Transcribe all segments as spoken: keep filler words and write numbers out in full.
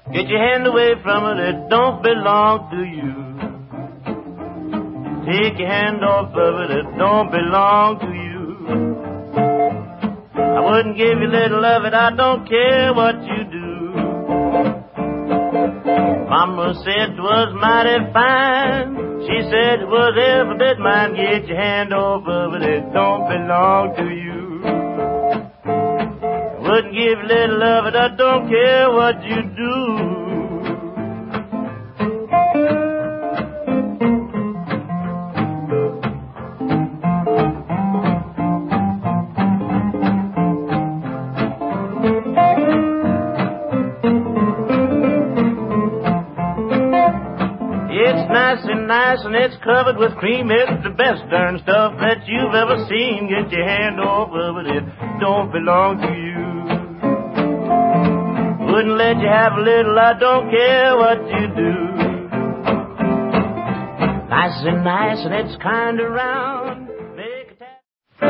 Get your hand away from it, it don't belong to you. Take your hand off of it, it don't belong to you. I wouldn't give you a little of it, I don't care what you do. Mama said it was mighty fine. She said it was every bit mine. Get your hand off of it, it don't belong to you. I wouldn't give you a little of it, I don't care what you do. Nice and it's covered with cream. It's the best darn stuff that you've ever seen. Get your hand off of it, it don't belong to you. Wouldn't let you have a little, I don't care what you do. Nice and nice and it's kind of round. Make a tap.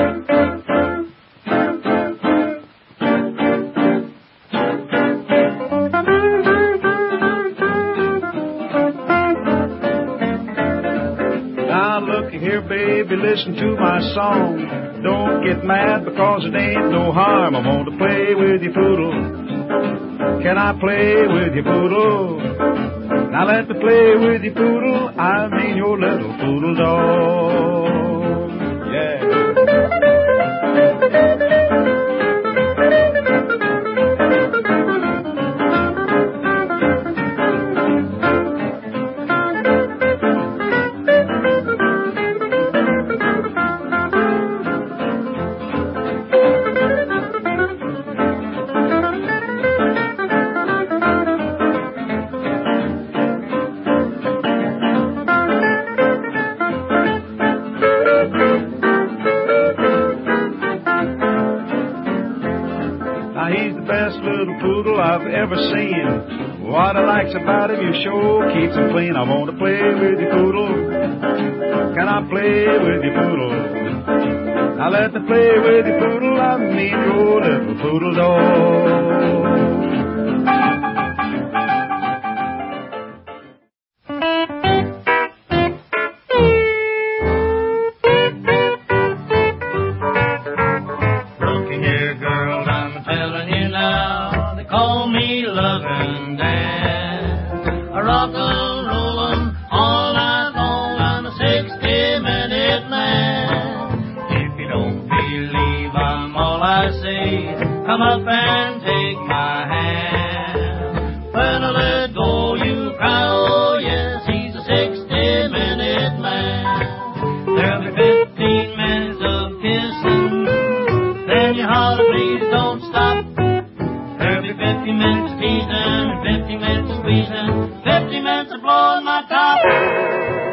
Here, baby, listen to my song. Don't get mad because it ain't no harm. I want to play with your poodle. Can I play with your poodle? Now let me play with your poodle. I mean your little poodle dog. Yeah. I've ever seen. What I likes about him, you sure keeps him clean. I want to play with your poodle. Can I play with your poodle? Now let me play with your poodle. I mean your little poodle dog. Come up and take my hand. When I let go, you cry, oh yes, he's a sixty-minute man. There'll be fifteen minutes of kissing, then you holler, please don't stop. There'll be fifty minutes teasing, fifty minutes squeezing, fifty minutes of blowing my top.